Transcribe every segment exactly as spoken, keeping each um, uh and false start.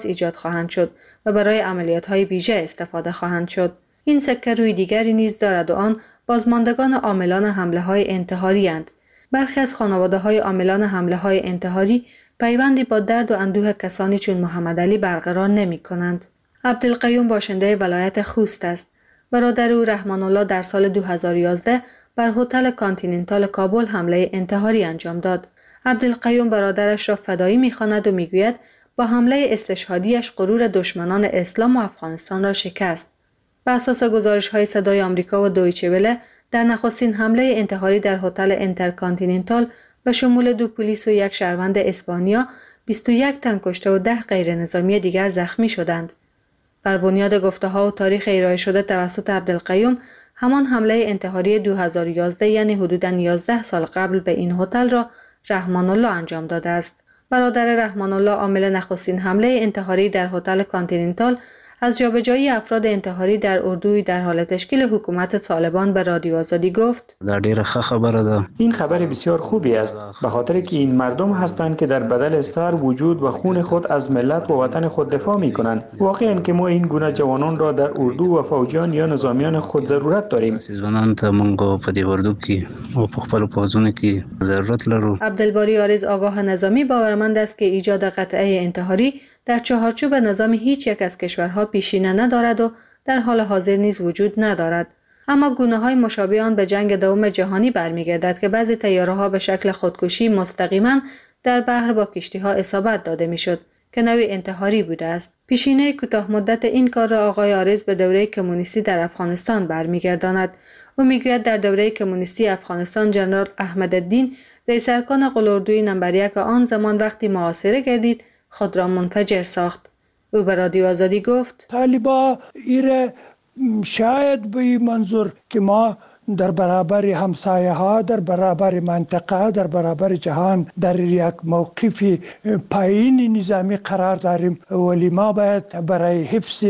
ایجاد خواهند شد و برای عملیات‌های ویژه استفاده خواهند شد. این سکه روی دیگری نیز دارد و آن بازماندگان عاملان حمله‌های انتحاری اند. برخی از خانواده‌های عاملان حمله‌های انتحاری پیوندی با درد و اندوه کسانی چون محمد علی برقرار نمی‌کنند. عبدالقیوم باشنده ولایت خوست است. برادر او رحمان الله در سال دو هزار و یازده بر هتل کانتیننتال کابل حمله انتحاری انجام داد. عبدالقیوم برادرش را فدایی می‌خواند و می‌گوید با حمله استشهادیش غرور دشمنان اسلام و افغانستان را شکست. بر اساس گزارش‌های صدای آمریکا و دویچه وله، در نخستین حمله انتحاری در هتل انترکانتیننتال به شمول دو پلیس و یک شهروند اسپانیا، بیست و یک تن کشته و ده غیر نظامی دیگر زخمی شدند. بر بنیاد گفته‌ها و تاریخ ارائه شده توسط عبدالقیوم، همان حمله انتحاری دو هزار و یازده یعنی حدوداً یازده سال قبل به این هتل را رحمان الله انجام داده است. برادر رحمان الله عامل نخستین حمله انتحاری در هتل کانتیننتال از جابجایی افراد انتحاری در اردوی در حال تشکیل حکومت طالبان به رادیو آزادی گفت: این خبر بسیار خوبی است، به خاطر که این مردم هستند که در بدل سر وجود و خون خود از ملت و وطن خود دفاع می کنند. واقعا که ما این گونه جوانان را در اردو و فوجیان یا نظامیان خود ضرورت داریم. عبدالباری عارض آگاه نظامی باورمند است که ایجاد قطعه انتحاری در چهارچوب نظام هیچ یک از کشورها پیشینه ندارد و در حال حاضر نیز وجود ندارد. اما گونه‌های مشابه آن به جنگ دوم جهانی برمیگردد که بعضی طیاره‌ها به شکل خودکشی مستقیما در بحر با کشتی‌ها اصابت داده میشد که نوعی انتحاری بوده است. پیشینه کوتاه مدت این کار را آقای عارض به دوره کمونیستی در افغانستان برمیگرداند. او میگوید در دوره کمونیستی افغانستان جنرال احمدالدین رئیس ارکان قلاردوی نمبر یک آن زمان وقتی محاصره گردید خود را منفجر ساخت. او به رادیو آزادی گفت: طالبا ایره شاید به این منظور که ما در برابر همسایه ها، در برابر منطقه، در برابر جهان در یک موقف پایین نظامی قرار داریم، ولی ما باید برای حفظ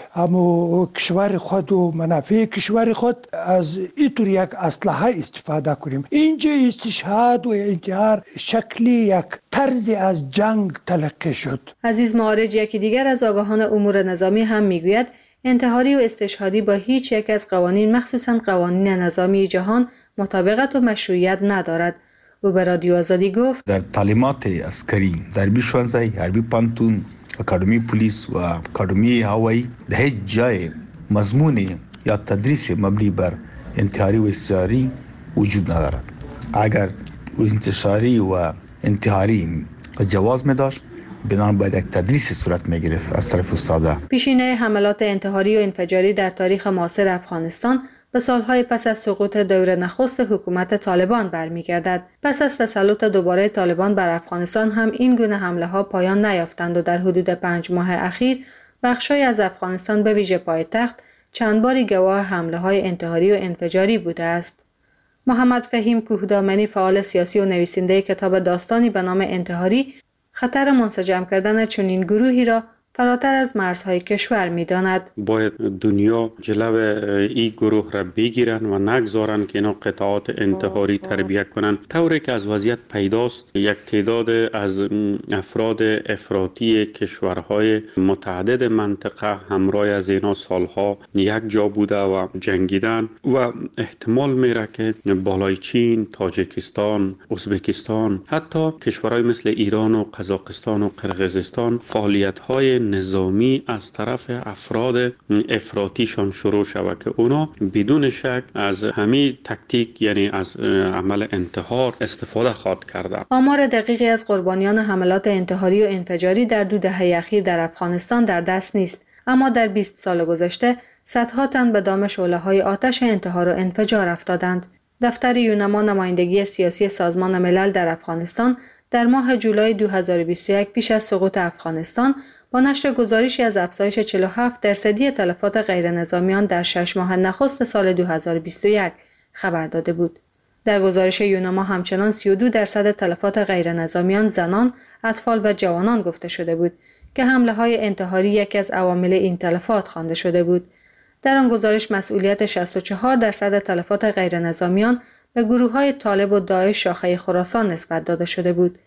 همو کشور خود و منافع کشور خود از اینطور یک اسلحه استفاده کنیم. اینجا استشهاد و انتحار شکلی یک طرز از جنگ تلقی شد. عزیز معارج یکی دیگر از آگاهان امور نظامی هم میگوید انتحاری و استشهادی با هیچ یک از قوانین مخصوصاً قوانین نظامی جهان مطابقت و مشروعیت ندارد. او به رادیو آزادی گفت: در تعلیمات عسکری در بیشونزای حربی پانتون، اکادمی پلیس و اکادمی هوایی در هیچ جای مضمون یا تدریس مبنی بر انتحاری و استشهادی وجود ندارد. اگر انتشاری و انتحاری جواز می داشت، بنابراین باید یک تدریس صورت می‌گرفت از طرف استادا. پیشینه حملات انتحاری و انفجاری در تاریخ معاصر افغانستان به سالهای پس از سقوط دور نخست حکومت طالبان برمیگردد. پس از تسلط دوباره طالبان بر افغانستان هم این گونه حمله‌ها پایان نیافتند و در حدود پنج ماه اخیر بخش‌های از افغانستان به ویژه پایتخت چند باری گواه حمله‌های انتحاری و انفجاری بوده است. محمد فهیم کوهدامنی، فعال سیاسی و نویسنده کتاب داستانی به نام انتحاری، خطر منسجم کردن چنین گروهی را فراتر از مرزهای کشور می‌داند. باید دنیا جلو این گروه را بگیرن و نگذارن که اینا قطعات انتحاری تربیت کنن. طوری که از وضعیت پیداست یک تعداد از افراد افراطی کشورهای متعدد منطقه همراه از اینا سالها یک جا بوده و جنگیدن و احتمال میره که بالای چین، تاجیکستان، ازبکستان، حتی کشورهای مثل ایران و قزاقستان و قرقیزستان فعالیت‌های نظامی از طرف افراد افراطیشان شروع شود که اونا بدون شک از همین تکتیک یعنی از عمل انتحار استفاده خواهد کرده. آمار دقیقی از قربانیان حملات انتحاری و انفجاری در دو دهه اخیر در افغانستان در دست نیست، اما در بیست سال گذشته صدها تن به دام شعله‌های آتش انتحار و انفجار افتادند. دفتر یونما نمایندگی سیاسی سازمان ملل در افغانستان در ماه جولای دو هزار و بیست و یک پیش از سقوط افغانستان با نشر گزارشی از افزایش چهل و هفت درصدی تلفات غیر نظامیان در شش ماه نخست سال دو هزار و بیست و یک خبر داده بود. در گزارش یونما همچنان سی و دو درصد تلفات غیر نظامیان زنان، اطفال و جوانان گفته شده بود که حمله های انتحاری یکی از عوامل این تلفات خوانده شده بود. در آن گزارش مسئولیت شصت و چهار درصد تلفات غیر نظامیان به گروه‌های طالب و داعش شاخه خراسان نسبت داده شده بود.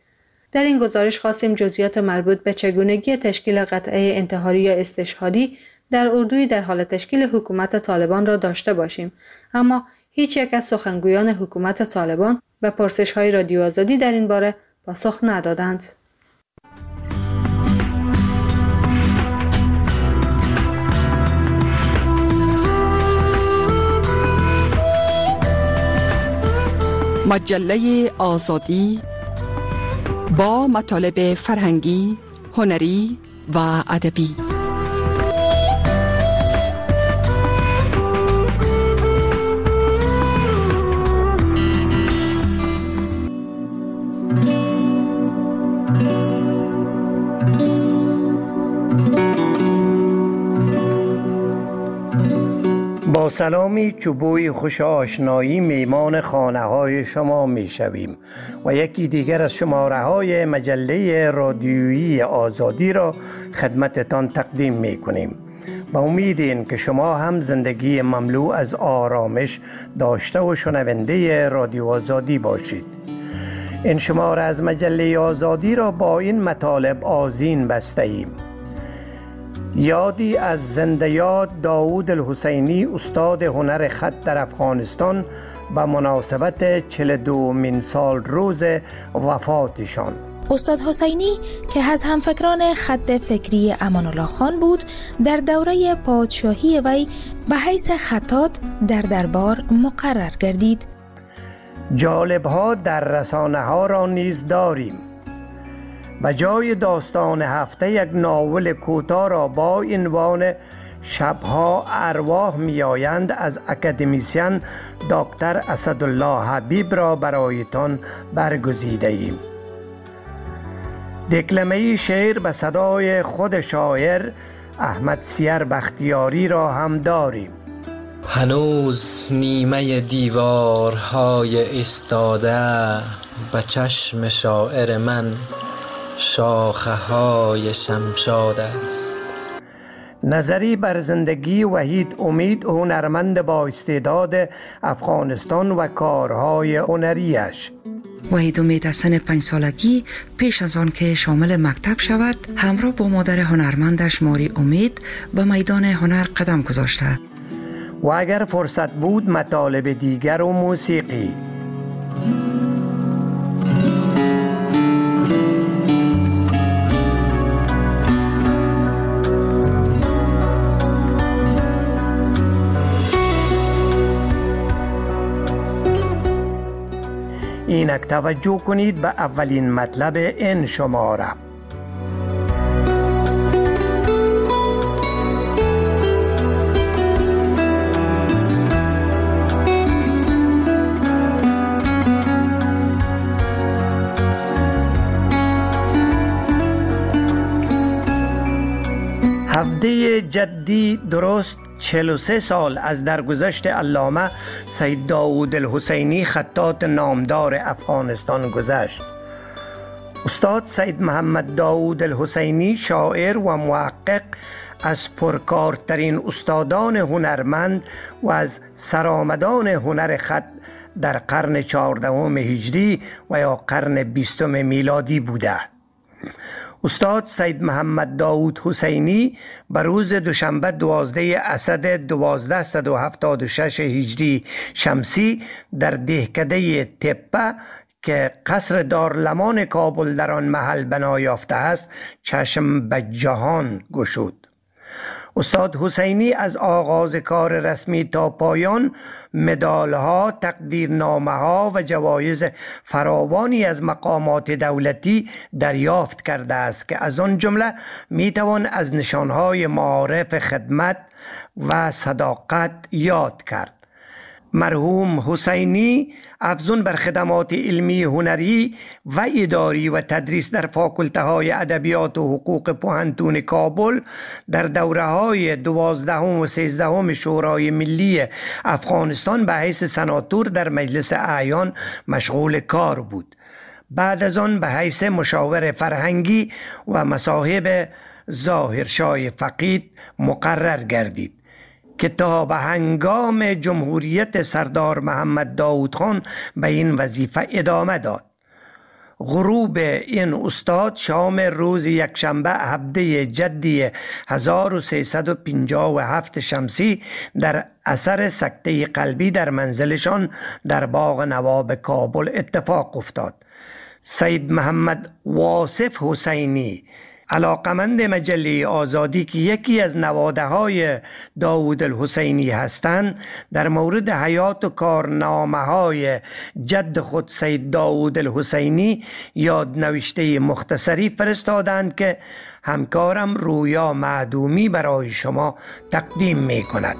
در این گزارش خواستیم جزئیات مربوط به چگونگی تشکیل قطعه انتحاری یا استشهادی در اردوی در حال تشکیل حکومت طالبان را داشته باشیم، اما هیچ یک از سخنگویان حکومت طالبان به پرسش‌های رادیو آزادی در این باره پاسخ ندادند. مجله آزادی با مطالب فرهنگی، هنری و ادبی. با سلامی چوبوی خوش آشنایی میمان خانه های شما می شویم و یکی دیگر از شماره های مجله رادیویی آزادی را خدمتتان تقدیم می کنیم. با امید این که شما هم زندگی مملو از آرامش داشته و شنونده رادیو آزادی باشید. این شماره از مجله آزادی را با این مطالب آذین بسته ایم. یادی از زنده یاد داوود الحسینی استاد هنر خط در افغانستان به مناسبت چهل و دومین سال روز وفاتشان. استاد حسینی که از همفکران خط فکری امان الله خان بود، در دوره پادشاهی وی به حیث خطاط در دربار مقرر گردید. جالب ها در رسانه ها را نیز داریم. به جای داستان هفته یک ناول کوتاه را با عنوان شبها ارواح می آیند از اکادمیسین دکتر اسدالله حبیب را برایتان برگزیده ایم. دکلمه شعر به صدای خود شاعر احمد سیر بختیاری را هم داریم. هنوز نیمه دیوارهای ایستاده به چشم شاعر من شاخه های شمشاد است. نظری بر زندگی وحید امید هنرمند با استعداد افغانستان و کارهای هنریش. وحید امید از سن پنج سالگی پیش از آن که شامل مکتب شود همراه با مادر هنرمندش ماری امید به میدان هنر قدم گذاشته و اگر فرصت بود مطالب دیگر و موسیقی. اینک توجه کنید به اولین مطلب این شماره. هفته جدی درست چهل و سه سال از درگذشت علامه سید داوود الحسینی خطاط نامدار افغانستان گذشت. استاد سید محمد داوود الحسینی شاعر و محقق از پرکارترین استادان هنرمند و از سرآمدان هنر خط در قرن چهاردهم هجری و یا قرن بیستم میلادی بوده. استاد سید محمد داوود حسینی بر روز دوشنبه دوازده اسد دوازده و هفتاد و شش هجری شمسی در دهکده تپه که قصر دارالمان کابل در آن محل بنا یافته است چشم به جهان گشود. استاد حسینی از آغاز کار رسمی تا پایان مدالها، تقدیرنامه‌ها و جوایز فراوانی از مقامات دولتی دریافت کرده است که از آن جمله میتوان از نشانهای معارف خدمت و صداقت یاد کرد. مرحوم حسینی افزون بر خدمات علمی، هنری و اداری و تدریس در فاکولته های ادبیات و حقوق پوهنتون کابل در دوره های دوازدهم و سیزدهم شورای ملی افغانستان به حیث سناتور در مجلس اعیان مشغول کار بود. بعد از آن به حیث مشاور فرهنگی و مصاحب ظاهرشاه فقید مقرر گردید که تا به هنگام جمهوریت سردار محمد داود خان به این وظیفه ادامه داد. غروب این استاد شام روز یکشنبه هفده جدی هزار و سیصد و پنجاه و هفت شمسی در اثر سکته قلبی در منزلشان در باغ نواب کابل اتفاق افتاد. سید محمد واصف حسینی، علاقمند مجله آزادی که یکی از نواده های داوود الحسینی هستند، در مورد حیات و کارنامه های جد خود سید داوود الحسینی یادنوشته مختصری فرستادند که همکارم رویا معدومی برای شما تقدیم می کند.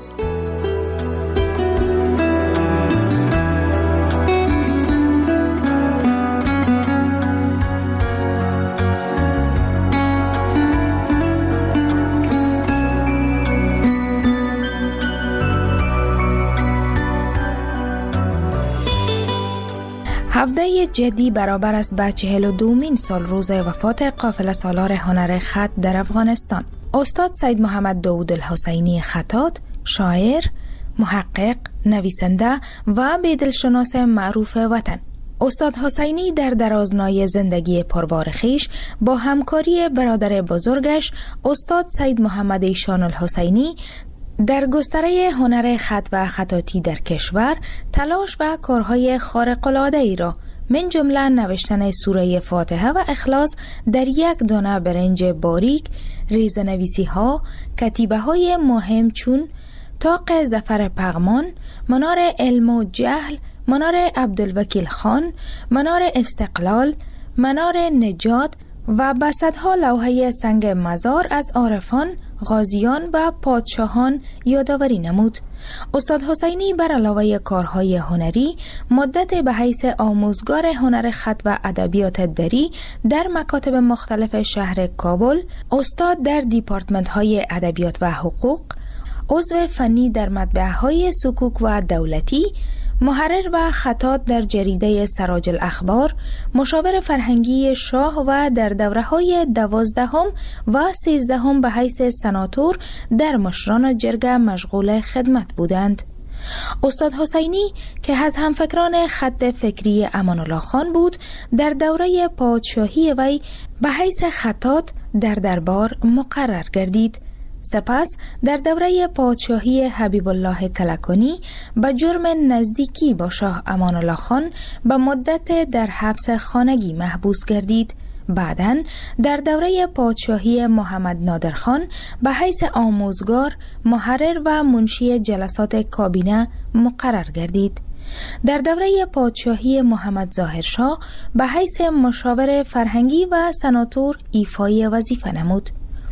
هفده جدی برابر است با چهل و دومین سال روز وفات قافله سالار هنر خط در افغانستان. استاد سید محمد داوود الحسینی خطاط، شاعر، محقق، نویسنده و بیدلشناس معروف وطن. استاد حسینی در درازنای زندگی پربار خویش با همکاری برادر بزرگش استاد سید محمد ایشان الحسینی در گستره هنر خط و خطاطی در کشور تلاش و کارهای خارق‌العاده ای را من جمله نوشتن سوره فاتحه و اخلاص در یک دانه برنج باریک، ریزه‌نویسی ها، کتیبه های مهم چون طاق ظفر پغمان، منار علم و جهل، منار عبدالوکیل خان، منار استقلال، منار نجات و بسطها لوحه سنگ مزار از عارفان، غازیان و پادشاهان یادآوری نمود. استاد حسینی بر علاوه کارهای هنری مدت به حیث آموزگار هنر خط و ادبیات دری در مکاتب مختلف شهر کابل، استاد در دیپارتمنت های ادبیات و حقوق، عضو فنی در مطبعه های سکوک و دولتی، محرر و خطاط در جریده سراج الاخبار، مشاور فرهنگی شاه و در دوره‌های دوازدهم و سیزدهم به حیث سناتور در مشران جرگه مشغول خدمت بودند. استاد حسینی که از همفکران خط فکری امان الله خان بود، در دوره پادشاهی وی به حیث خطاط در دربار مقرر گردید. سپس در دوره پادشاهی حبیب الله کلکانی به جرم نزدیکی با شاه امان الله خان به مدت در حبس خانگی محبوس گردید. بعداً در دوره پادشاهی محمد نادر خان به حیث آموزگار، محرر و منشی جلسات کابینه مقرر گردید. در دوره پادشاهی محمد ظاهرشاه به حیث مشاور فرهنگی و سناتور ایفای وظیفه نمود.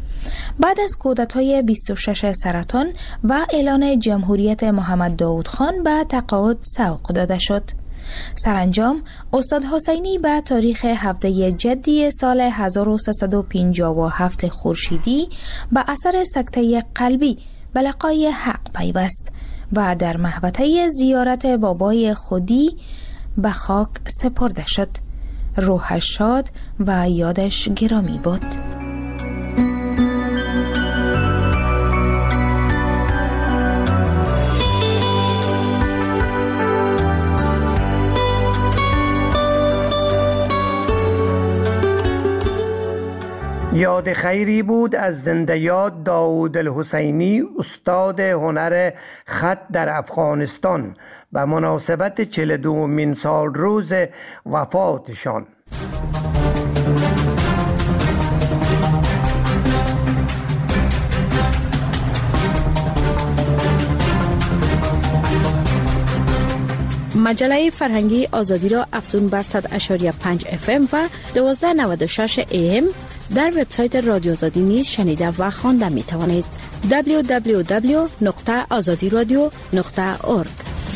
بعد از کودتای بیست و شش سرطان و اعلان جمهوریت محمد داود خان به تقاعد سوق داده شد. سرانجام استاد حسینی به تاریخ هفده جدی سال هزار و سیصد و پنجاه و هفت خورشیدی به اثر سکته قلبی به لقای حق پیوست و در محوطه زیارت بابای خودی به خاک سپرده شد. روحش شاد و یادش گرامی بود. یاد خیری بود از زنده یاد داوود الحسینی، استاد هنر خط در افغانستان، به مناسبت چهل و دومین سال روز وفاتشان. مجله فرهنگی آزادی را افزون بر صد و شش و پنج اف ام و دوازده نود و شش ای ام در وبسایت رادیو آزادی نیز شنیده و خوانده می توانید. دبلیو دبلیو دبلیو نقطه آزادی رادیو نقطه اورگ.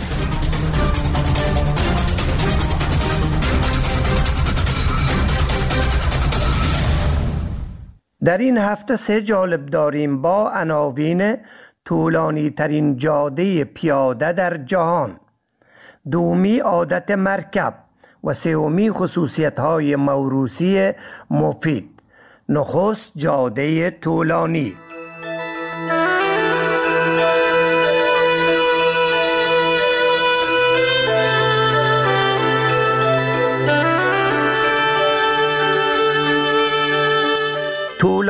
در این هفته سه جالب داریم با عناوین: طولانی ترین جاده پیاده در جهان، دومی عادت مرکب و سومی خصوصیت های موروثی مفید. نخست جاده طولانی.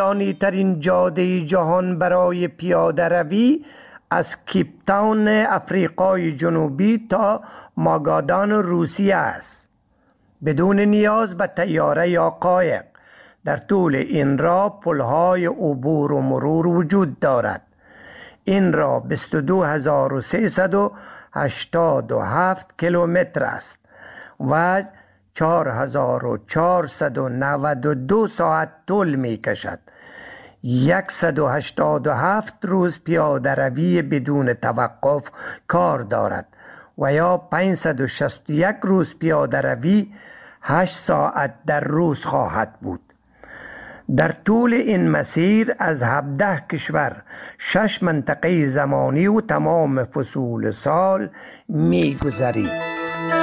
طولانی ترین جاده جهان برای پیاده روی از کیپ تاون افریقای جنوبی تا ماگادان روسیه است، بدون نیاز به طیاره یا قایق. در طول این راه پل‌های عبور و مرور وجود دارد. این راه بیست و دو هزار و سیصد و هشتاد و هفت کیلومتر است و چهار هزار و چهارصد و نود و دو ساعت طول می کشد. صد و هشتاد و هفت روز پیاده روی بدون توقف کار دارد و یا پانصد و شصت و یک روز پیاده روی هشت ساعت در روز خواهد بود. در طول این مسیر از هفده کشور، شش منطقه زمانی و تمام فصول سال می گذرید.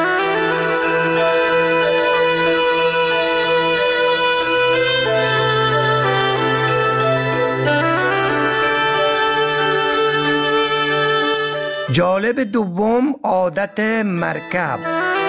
جالب دوم، عادت مرکب.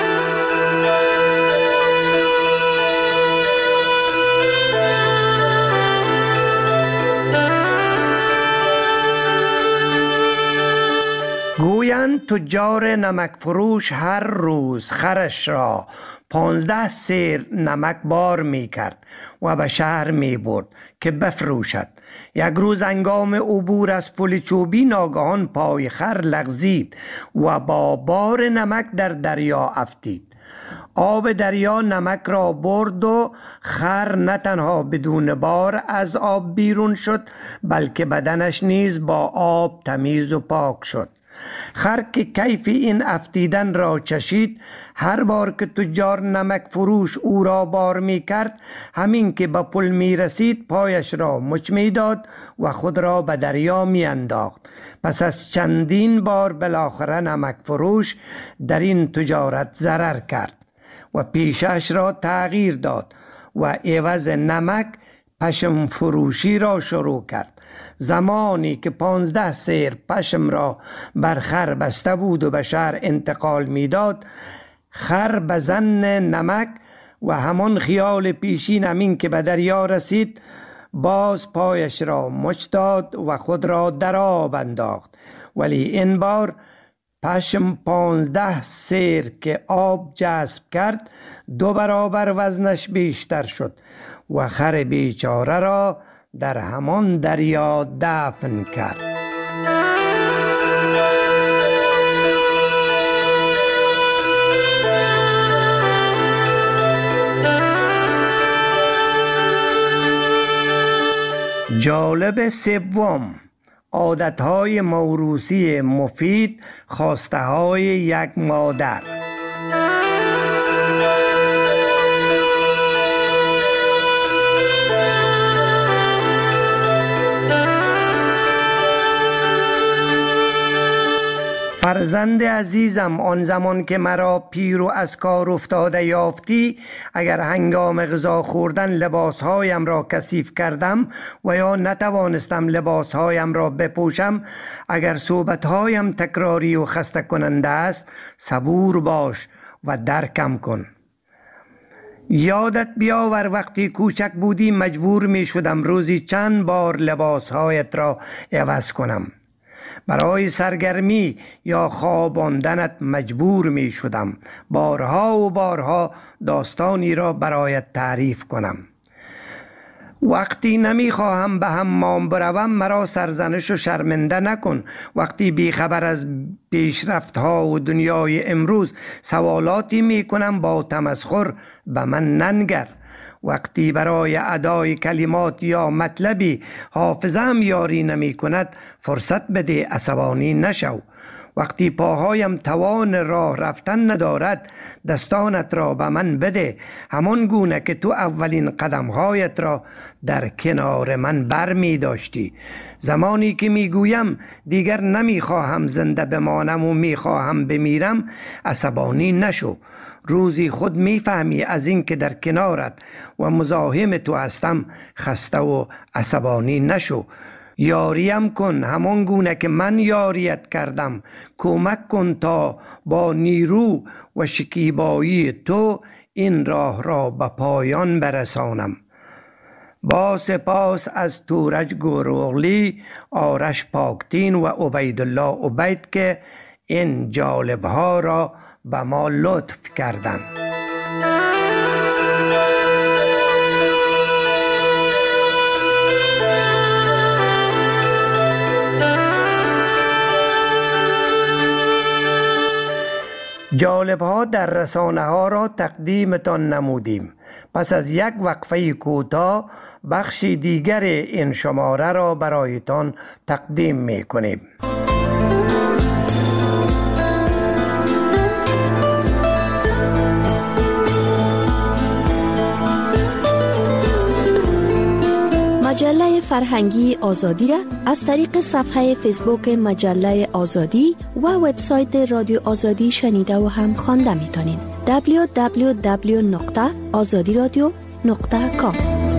گویند تجار نمک فروش هر روز خرش را پانزده سیر نمک بار می کرد و به شهر می برد که بفروشد. یک روز هنگام عبور از پل چوبی ناگهان پای خر لغزید و با بار نمک در دریا افتید. آب دریا نمک را برد و خر نه تنها بدون بار از آب بیرون شد، بلکه بدنش نیز با آب تمیز و پاک شد. خر که کیف این افتیدن را چشید، هر بار که تجار نمک فروش او را بار می کرد، همین که به پل می رسید پایش را مچ می داد و خود را به دریا می انداخت. پس از چندین بار بالاخره نمک فروش در این تجارت ضرر کرد و پیشش را تغییر داد و عوض نمک پشم فروشی را شروع کرد. زمانی که پانزده سیر پشم را بر خر بسته بود و به شهر انتقال می داد، خر به ظن نمک و همان خیال پیشین همین که به دریا رسید باز پایش را مچ داد و خود را در آب انداخت. ولی این بار پشم پانزده سیر که آب جذب کرد دو برابر وزنش بیشتر شد و خر بیچاره را در همان دریا دفن کرد. جالب سوم، عادتهای موروثی مفید، خواسته های یک مادر. فرزند عزیزم، آن زمان که مرا پیر و از کار افتاده یافتی، اگر هنگام غذا خوردن لباسهایم را کثیف کردم و یا نتوانستم لباسهایم را بپوشم، اگر صحبتهایم تکراری و خسته کننده است، صبور باش و درکم کن. یادت بیاور وقتی کوچک بودی مجبور می شدم روزی چند بار لباسهایت را عوض کنم. برای سرگرمی یا خواباندنت مجبور می شدم بارها و بارها داستانی را برایت تعریف کنم. وقتی نمی خواهم به حمام بروم مرا سرزنش و شرمنده نکن. وقتی بیخبر از پیشرفت ها و دنیای امروز سوالاتی می کنم با تمسخر به من ننگر. وقتی برای ادای کلمات یا مطلبی حافظه‌ام یاری نمی کند فرصت بده، عصبانی نشو. وقتی پاهایم توان راه رفتن ندارد دستانت را به من بده، همان گونه که تو اولین قدمهایت را در کنار من بر می داشتی. زمانی که می گویم دیگر نمی خواهم زنده بمانم و می خواهم بمیرم عصبانی نشو. روزی خود میفهمی از این که در کنارت و مزاحم تو هستم خسته و عصبانی نشو. یاریم کن همان گونه که من یاریت کردم. کمک کن تا با نیرو و شکیبایی تو این راه را به پایان برسانم. با سپاس از تورج گروغلی، آرش پاکتین و عبیدالله عبید که این جالب ها را به ما لطف کردند. جالب ها در رسانه ها را تقدیمتان نمودیم. پس از یک وقفه کوتاه بخشی دیگر این شماره را برایتان تقدیم می کنیم. مجله فرهنگی آزادی را از طریق صفحه فیسبوک مجله آزادی و وبسایت رادیو آزادی شنیده و هم خوانده میتونید. دبلیو دبلیو دبلیو نقطه آزادی رادیو نقطه کام.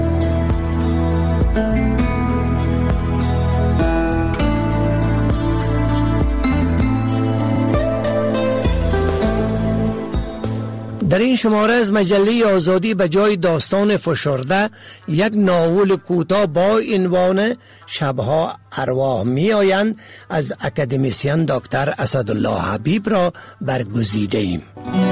در این شماره از مجله آزادی به جای داستان فشرده یک ناول کوتاه با عنوان شبها ارواح می آیند از اکادمیسین دکتر اسدالله حبیب را برگزیده ایم.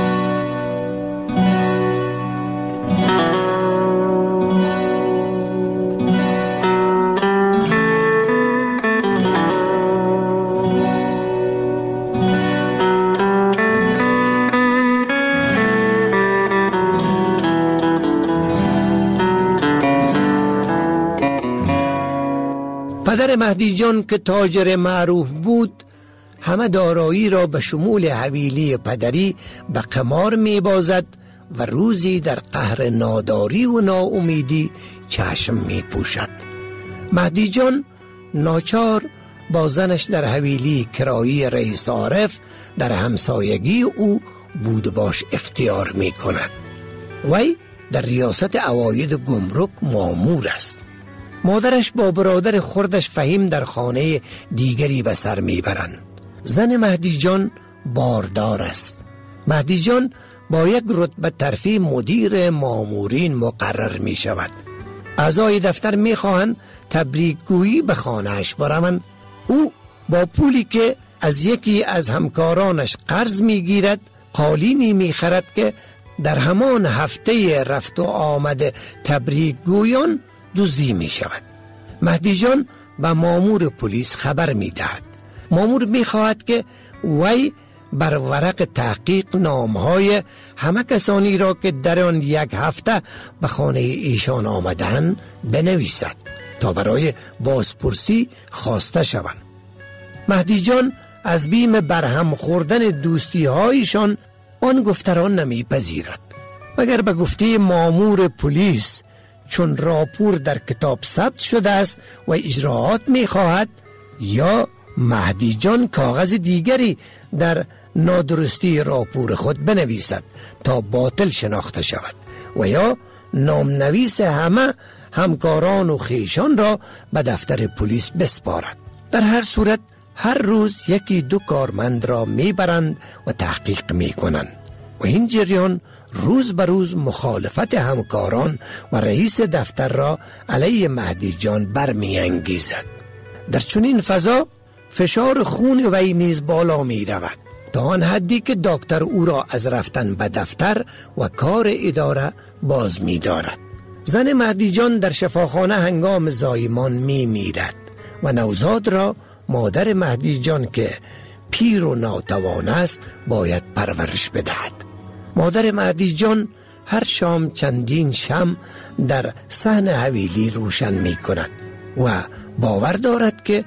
پدر مهدی جان که تاجر معروف بود همه دارایی را به شمول حویلی پدری به قمار می بازد و روزی در قهر ناداری و ناامیدی چشم می پوشد. مهدی جان ناچار با زنش در حویلی کرایی رئیس عارف در همسایگی او بود باش اختیار می کند. وی در ریاست عواید گمرک مامور است. مادرش با برادر خردش فهیم در خانه دیگری به سر میبرند. زن مهدی جان باردار است. مهدی جان با یک رتبه ترفیع مدیر مامورین مقرر می شود. اعضای دفتر می خواهند تبریکگویی به خانهش بروند. او با پولی که از یکی از همکارانش قرض می گیرد قالینی می خرد که در همان هفته رفت و آمد تبریکگویان دزدی می شود. مهدی جان به مامور پلیس خبر می دهد. مامور می خواهد که وی بر ورق تحقیق نامهای همه کسانی را که در آن یک هفته به خانه ایشان آمدن بنویسد تا برای بازپرسی خواسته شوند. مهدی جان از بیم برهم خوردن دوستی هایشان آن گفتران نمی پذیرد، مگر به گفته مامور پلیس چون راپور در کتاب ثبت شده است و اجراعات می خواهد، یا مهدی جان کاغذ دیگری در نادرستی راپور خود بنویسد تا باطل شناخته شود و یا نامنویس همه همکاران و خیشان را به دفتر پلیس بسپارد. در هر صورت هر روز یکی دو کارمند را می برند و تحقیق می کنند و این جریان روز به روز مخالفت همکاران و رئیس دفتر را علیه مهدی جان برمی انگیزد. در چنین فضا فشار خون وی نیز بالا می رود تا آن حدی که دکتر او را از رفتن به دفتر و کار اداره باز می دارد. زن مهدی جان در شفاخانه هنگام زایمان می میرد و نوزاد را مادر مهدی جان که پیر و ناتوان است باید پرورش بدهد. مادر مهدی جان هر شام چندین شم در صحن حویلی روشن می کند و باور دارد که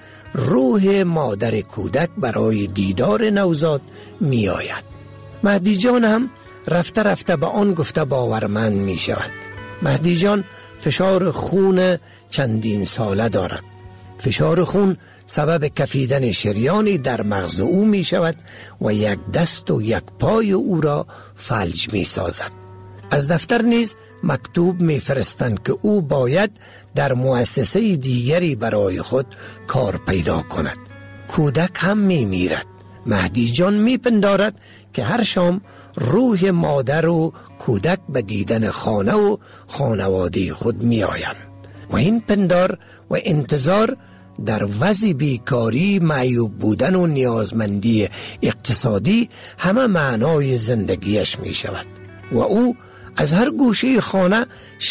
روح مادر کودک برای دیدار نوزاد می آید. مهدی جان هم رفته رفته به آن گفته باورمند می شود. مهدی جان فشار خون چندین ساله دارد. فشار خون سبب کفیدن شریانی در مغز او می شود و یک دست و یک پای او را فلج می سازد. از دفتر نیز مکتوب می فرستند که او باید در مؤسسه دیگری برای خود کار پیدا کند. کودک هم می میرد. مهدی جان می پندارد که هر شام روح مادر و کودک به دیدن خانه و خانواده خود می آیند. و این پندار و انتظار در وضع بیکاری، معیوب بودن و نیازمندی اقتصادی همه معنای زندگیش می شود و او از هر گوشه خانه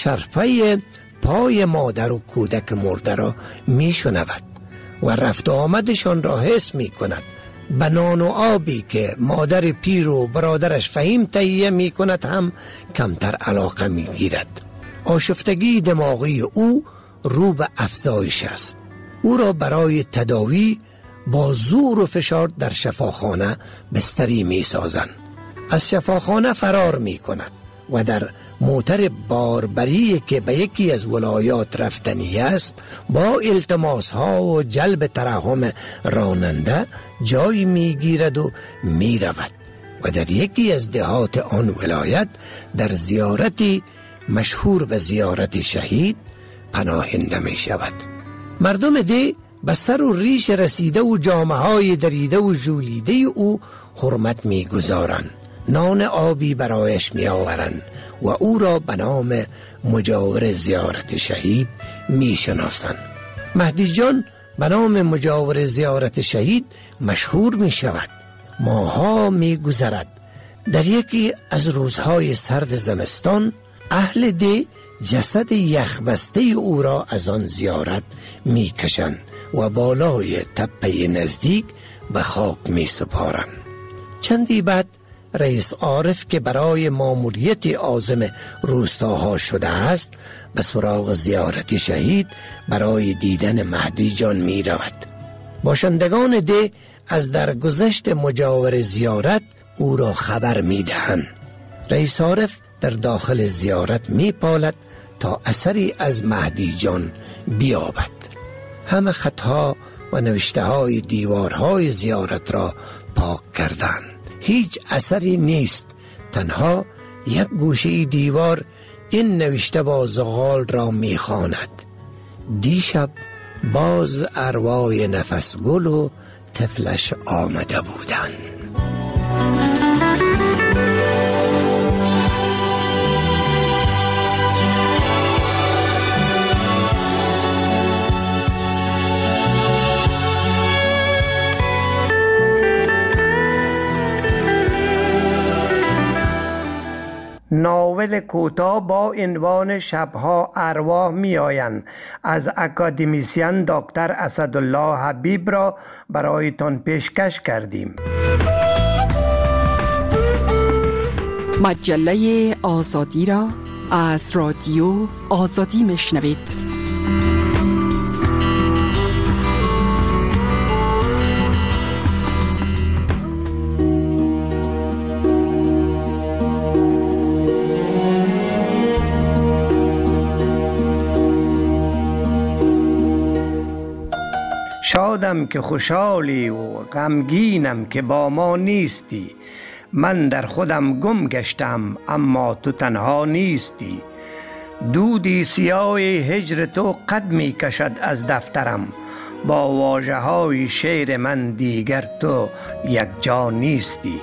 شرفه پای مادر و کودک مرده را می شنود و رفت و آمدشان را حس می کند. به نان و آبی که مادر پیر و برادرش فهیم تهیه می کند هم کمتر علاقه می گیرد. آشفتگی دماغی او رو به افزایش است. او را برای تداوی با زور و فشار در شفاخانه بستری می سازند. از شفاخانه فرار می کند و در موتر باربری که به یکی از ولایات رفتنی است با التماس ها و جلب ترحم راننده جای می گیرد و می رود و در یکی از دهات آن ولایت در زیارتی مشهور به زیارت شهید پناهنده می شود. مردم ده به سر و ریش رسیده و جامه های دریده و ژولیده او حرمت می گذارند. نان آبی برایش می آورند و او را به نام مجاور زیارت شهید می شناسند. مهدی جان به نام مجاور زیارت شهید مشهور می شود. ماها می گذرد. در یکی از روزهای سرد زمستان اهل ده جسد یخبسته او را از آن زیارت می کشند و بالای تپه نزدیک به خاک می سپارند. چندی بعد رئیس عارف که برای ماموریت عازم روستاها شده است به سراغ زیارت شهید برای دیدن مهدی جان می رود. باشندگان ده از درگذشت مجاور زیارت او را خبر می دهند. رئیس عارف در داخل زیارت می پالد تا اثری از مهدی جان بیابد. همه خطها و نوشته های دیوارهای زیارت را پاک کردند. هیچ اثری نیست. تنها یک گوشه دیوار این نوشته با زغال را می خواند: دیشب باز ارواح نفس گل و طفلش آمده بودند. ناول کوتاه با عنوان شبها ارواح می آیند از اکادمیسین دکتر اسدالله حبیب را برایتان پیشکش کردیم. مجله آزادی را از رادیو آزادی میشنوید. شادم که خوشحالی و غمگینم که با ما نیستی. من در خودم گم گشتم اما تو تنها نیستی. دودی سیاه هجر تو قد می کشد از دفترم. با واژه های شعر من دیگر تو یک جا نیستی.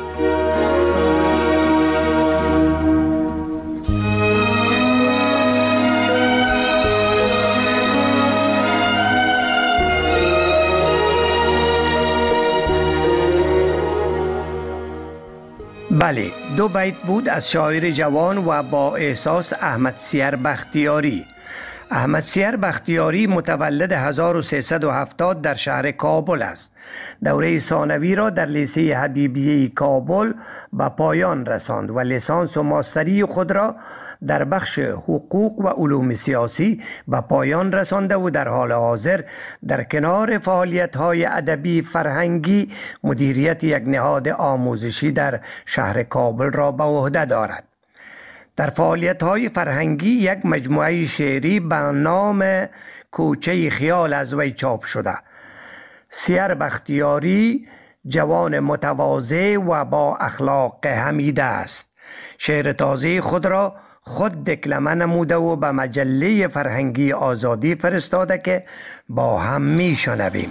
بله، دو بیت بود از شاعر جوان و با احساس احمد سیر بختیاری. احمد سیر بختیاری متولد هزار و سیصد و هفتاد در شهر کابل است. دوره ثانوی را در لیسه حبیبیه کابل به پایان رساند و لیسانس و ماستری خود را در بخش حقوق و علوم سیاسی به پایان رسانده و در حال حاضر در کنار فعالیت‌های ادبی فرهنگی مدیریت یک نهاد آموزشی در شهر کابل را به عهده دارد. در فعالیت‌های فرهنگی یک مجموعه شعری به نام کوچه خیال از وی چاپ شده. سیر بختیاری جوان متواضع و با اخلاق حمیده است. شعر تازه خود را خود دکلمه نموده و به مجله فرهنگی آزادی فرستاده که با هم می شنویم.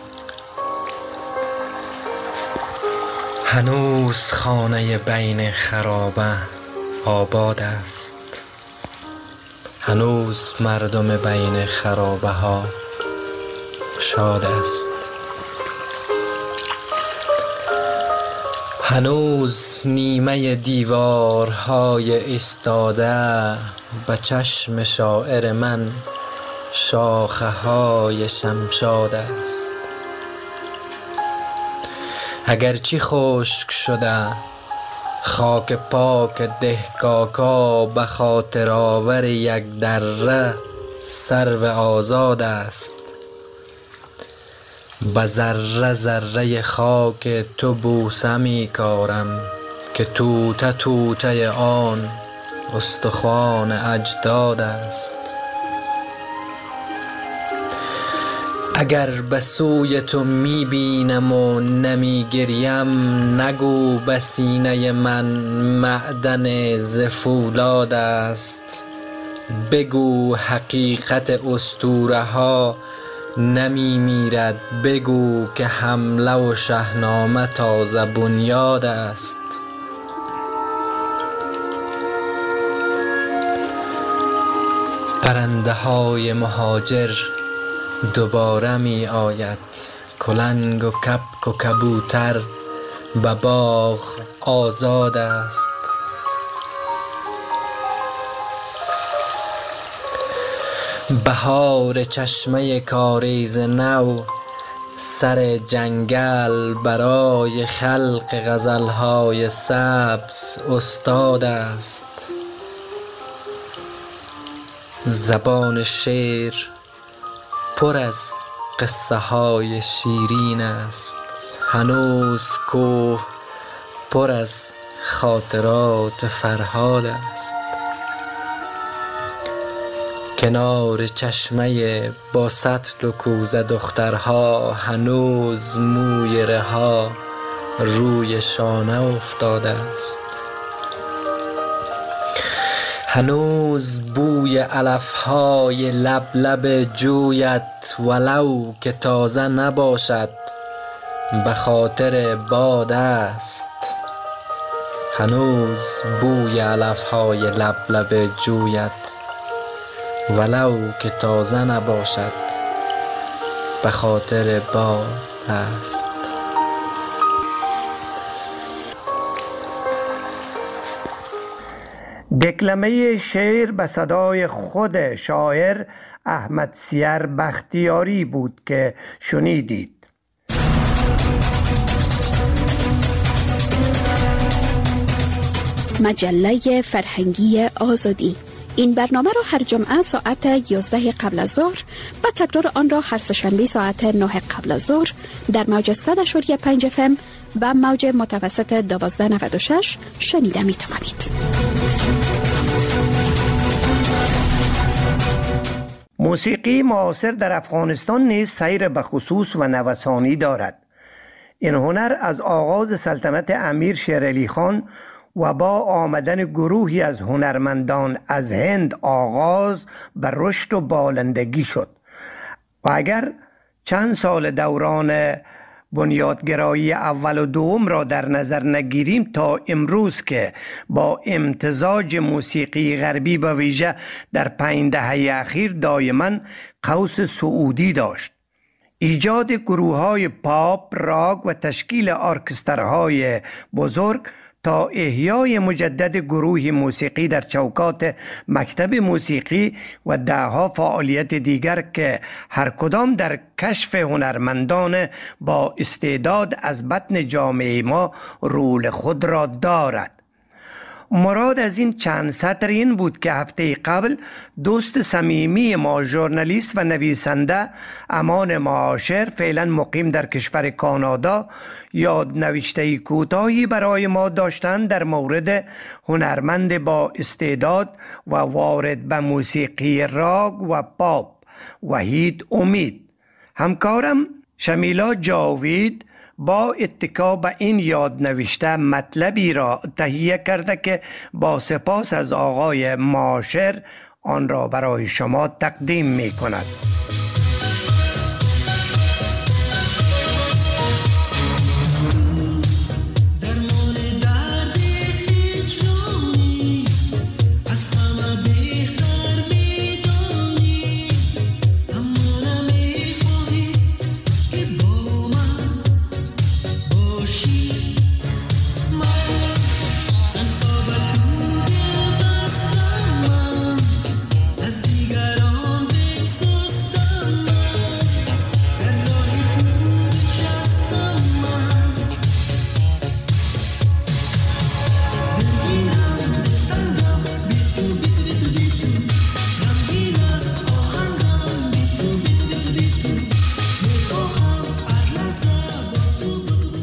هنوز خانه بین خرابه آباد است. هنوز مردم بین خرابه ها شاد است. هنوز نیمه دیوارهای ایستاده به چشم شاعر من شاخه های شمشاد است. اگرچه خشک شده خاک پاک دهکاکا به خاطر آور یک دره سرو آزاد است. به ذره ذره خاک تو بوسه می کارم که توته توته آن استخوان اجداد است. اگر به سوی تو می بینم و نمی گریم نگو به سینه من معدن ز فولاد است. بگو حقیقت اسطوره ها نمی میرد، بگو که حمله و شاهنامه تازه بنیاد است. پرنده های مهاجر دوباره می آید، کلنگ و کپک و کبوتر به باغ آزاد است. بهار چشمه کاریز نو سر جنگل برای خلق غزلهای سبز استاد است. زبان شعر پر از قصه های شیرین است. هنوز کوه پر از خاطرات فرهاد است. کنار چشمه با سطل و کوزه دخترها هنوز موی رها روی شانه افتاده است. هنوز بوی علفهای لب لب جویت ولو که تازه نباشد به خاطر باد است. هنوز بوی علفهای لب لب جویت ولو که تازه نباشد به خاطر باد است. دکلمه شعر به صدای خود شاعر احمد سیر بختیاری بود که شنیدید. مجله فرهنگی آزادی. این برنامه را هر جمعه ساعت یازده قبل از ظهر و تکرار آن را هر سه‌شنبه ساعت نه قبل از ظهر در موج صد و پنج اف ام و موج متوسط دوازده نود و شش شنیده می توانید. موسیقی معاصر در افغانستان نیز سیر به خصوص و نوسانی دارد. این هنر از آغاز سلطنت امیر شیر علی خان و با آمدن گروهی از هنرمندان از هند آغاز به رشد و بالندگی شد و اگر چند سال دوران بنیادگرایی اول و دوم را در نظر نگیریم تا امروز که با امتزاج موسیقی غربی به ویژه در پنج دهه اخیر دائما قوس صعودی داشت. ایجاد گروه‌های پاپ، راک و تشکیل ارکسترهای بزرگ تا احیای مجدد گروه موسیقی در چوکات مکتب موسیقی و دهها فعالیت دیگر که هر کدام در کشف هنرمندان با استعداد از بطن جامعه ما رول خود را دارد. مراد از این چند سطر این بود که هفته قبل دوست صمیمی ما ژورنالیست و نویسنده امان معاشر فعلا مقیم در کشور کانادا یاد نوشته کوتاهی برای ما داشتند در مورد هنرمند با استعداد و وارد به موسیقی راگ و پاپ وحید امید. همکارم شمیلا جاوید با اتکا به این یاد نوشته مطلبی را تهیه کرده که با سپاس از آقای معاشر آن را برای شما تقدیم می کند. درمان درد هیچ رانی از همه بهتر می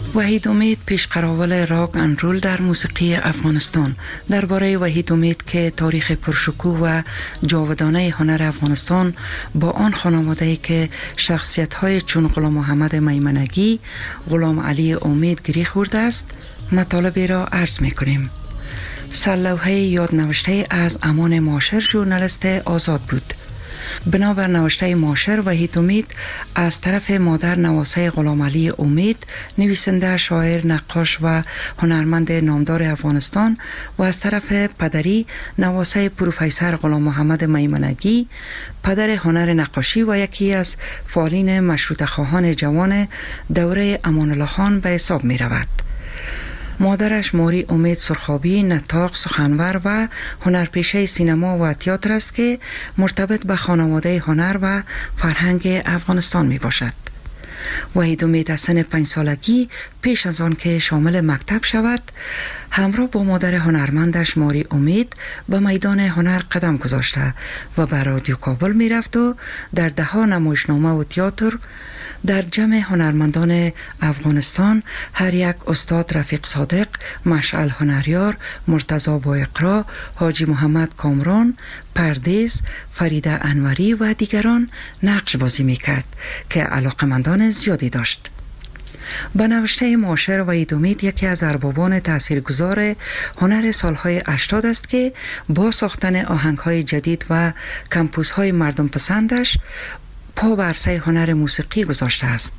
وحید امید پیشقراول راک اند رول در موسیقی افغانستان. درباره وحید امید که تاریخ پرشکوه و جاودانه هنر افغانستان با آن خانواده‌ای که شخصیت‌های چون غلام محمد میمنگی، غلام علی امید گری خورده است، مطالبی را عرض می‌کنیم. سرلوحه یادنوشته از امان معاشر ژورنالیست آزاد بود. بنابر نوشته معاشر، وحید امید از طرف مادر نواسه غلام علی امید، نویسنده، شاعر، نقاش و هنرمند نامدار افغانستان، و از طرف پدری نواسه پروفسور غلام محمد میمنگی، پدر هنر نقاشی و یکی از فعالین مشروطه خواهان جوان دوره امان الله خان به حساب می رود. مادرش ماری امید سرخابی نطاق، سخنور و هنرپیشه سینما و تئاتر است که مرتبط به خانواده هنر و فرهنگ افغانستان می باشد. وحید امید از سن پنج سالگی پیش از آن که شامل مکتب شود، همراه با مادر هنرمندش ماری امید به میدان هنر قدم گذاشته و به رادیو کابل می رفت و در ده ها نمایشنامه و تئاتر در جمع هنرمندان افغانستان هر یک استاد رفیق صادق، مشعل هنریار، مرتضی با اقرا، حاجی محمد کامران، پردیس، فریده انوری و دیگران نقش بازی می کرد که علاقمندان زیادی داشت. به نوشته معاشر، وحید امید یکی از اربابان تاثیرگذار هنر سالهای هشتاد است که با ساختن آهنگهای جدید و کمپوزهای مردم پسندش پا بر عرصه هنر موسیقی گذاشته است.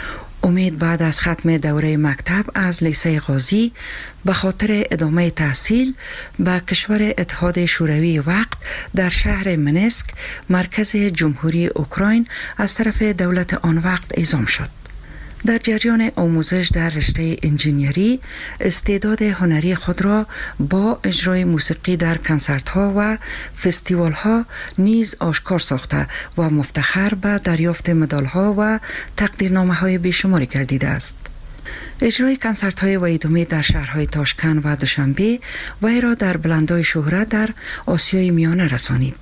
امید بعد از ختم دوره مکتب از لیسه غازی به خاطر ادامه تحصیل به کشور اتحاد شوروی وقت در شهر منسک، مرکز جمهوری اوکراین، از طرف دولت آن وقت اعزام شد. در جریان آموزش در رشته انجینیری، استعداد هنری خود را با اجرای موسیقی در کنسرت ها و فستیوال ها نیز آشکار ساخته و مفتخر به دریافت مدال ها و تقدیرنامه های بیشماری گردیده است. اجرای کنسرت های وحید امید در شهرهای تاشکند و دوشنبه وی را در بلندای شهرت در آسیای میانه رسانید.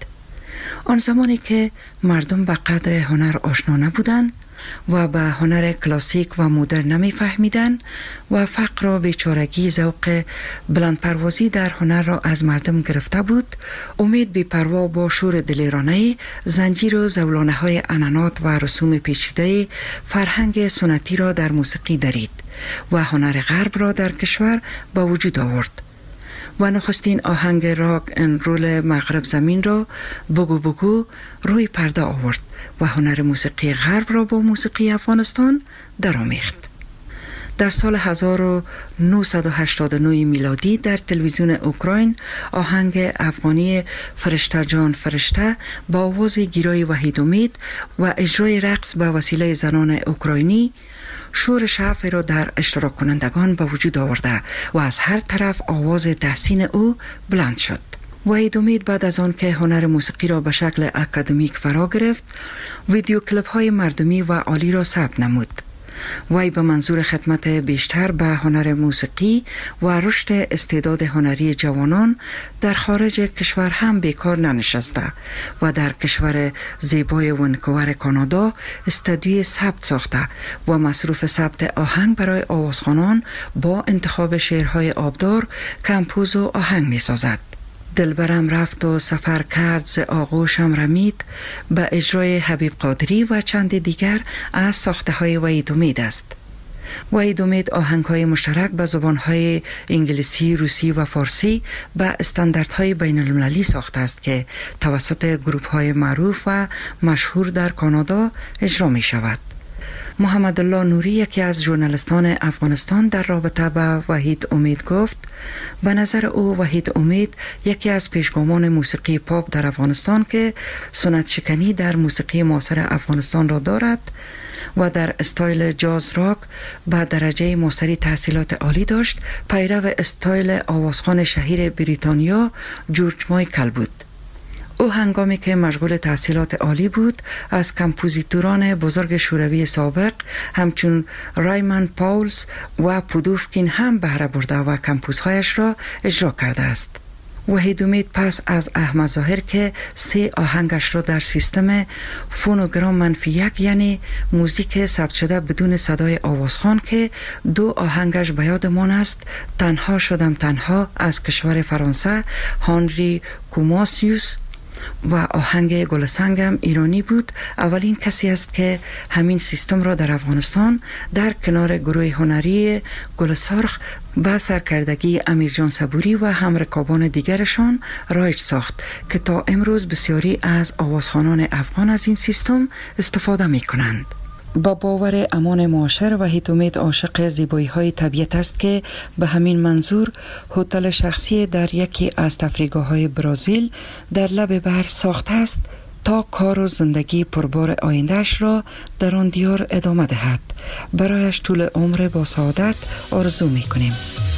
آن زمانی که مردم به قدر هنر آشنا نبودند و به هنر کلاسیک و مدرن نمی فهمیدن و فقر و بیچارگی ذوق بلندپروازی در هنر را از مردم گرفته بود، امید بی پروا با شور دلیرانه زنجیر و زولانه های عنعنات و رسوم پیچیده فرهنگ سنتی را در موسیقی درید و هنر غرب را در کشور به وجود آورد و نخستین آهنگ راک اند رول مغرب زمین را بگو بگو روی پرده آورد و هنر موسیقی غرب را با موسیقی افغانستان درآمیخت. در سال هزار و نهصد و هشتاد و نه میلادی در تلویزیون اوکراین آهنگ افغانی فرشته جان فرشته با آواز گیرای وحید امید و اجرای رقص به وسیله زنان اوکراینی شور شعف را در اشتراک کنندگان به وجود آورده و از هر طرف آواز تحسین او بلند شد. وحید امید بعد از آن که هنر موسیقی را به شکل اکادمیک فرا گرفت، ویدیو کلیپ های مردمی و عالی را ثبت نمود. وی به منظور خدمت بیشتر به هنر موسیقی و رشد استعداد هنری جوانان در خارج کشور هم بیکار ننشسته و در کشور زیبای ونکوور کانادا استودیوی ثبت ساخته و مصروف ثبت آهنگ برای آوازخوانان با انتخاب شعرهای آبدار، کمپوز و آهنگ می سازد. دلبرم رفت و سفر کرد ز آغوشم رمید به اجرای حبیب قادری و چند دیگر از ساخته های وحید امید است. وحید امید آهنگ های مشترک به زبان های انگلیسی، روسی و فارسی به استانداردهای بین المللی ساخته است که توسط گروپ های معروف و مشهور در کانادا اجرا می شود. محمد الله نوری، یکی از ژورنالیستان افغانستان، در رابطه با وحید امید گفت به نظر او وحید امید یکی از پیشگامان موسیقی پاپ در افغانستان که سنت شکنی در موسیقی معاصر افغانستان را دارد و در استایل جاز راک به درجه ماستری تحصیلات عالی داشت، پیرو استایل آوازخوان شهیر بریتانیا جورج مایکل بود. او هنگامی که مشغول تحصیلات عالی بود از کمپوزیتوران بزرگ شوروی سابق همچون رایمن پاولز و پودوفکین هم بهره برده و کمپوزهایش را اجرا کرده است. وحید امید پس از احمد ظاهر که سه آهنگش را در سیستم فونوگرام منفی یک یعنی موزیک ثبت شده بدون صدای آوازخوان که دو آهنگش به یادمان است تنها شدم تنها از کشور فرانسه هانری کوماسیوس و آهنگ گل سنگم ایرانی بود، اولین کسی است که همین سیستم را در افغانستان در کنار گروه هنری گل سرخ با سرکردگی امیر جان صبوری و همرکابان دیگرشان رایج ساخت که تا امروز بسیاری از آوازخوانان افغان از این سیستم استفاده می کنند. با باور امان معاشر وحید امید عاشق زیبایی های طبیعت است که به همین منظور هتل شخصی در یکی از تفریحگاه های برزیل در لب بحر ساخته است تا کار و زندگی پربار آیندهش را در آن دیار ادامه دهد. برایش طول عمر با سعادت آرزو می کنیم.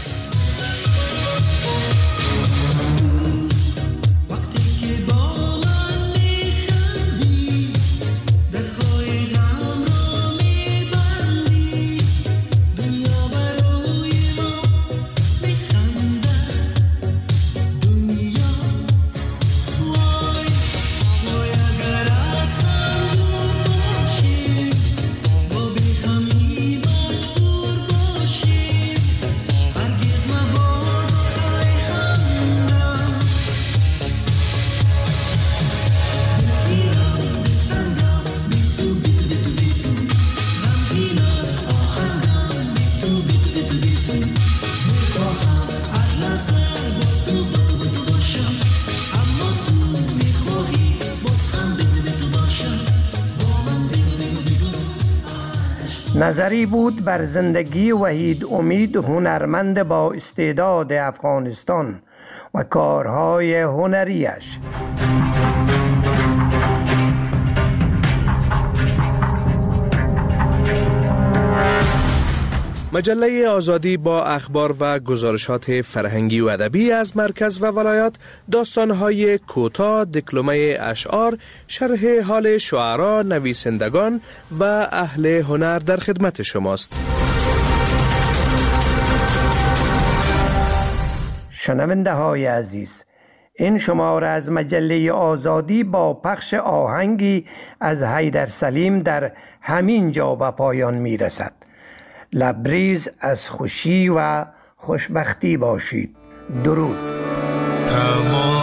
نظری بود بر زندگی وحید امید هنرمند با استعداد افغانستان و کارهای هنریش. مجله آزادی با اخبار و گزارشات فرهنگی و ادبی از مرکز و ولایات، داستان‌های کوتاه، دکلمه اشعار، شرح حال شعرا، نویسندگان و اهل هنر در خدمت شماست. شنونده های عزیز، این شماره از مجله آزادی با پخش آهنگی از حیدر سلیم در همین جا به پایان می رسد. لبریز از خوشی و خوشبختی باشید. درود.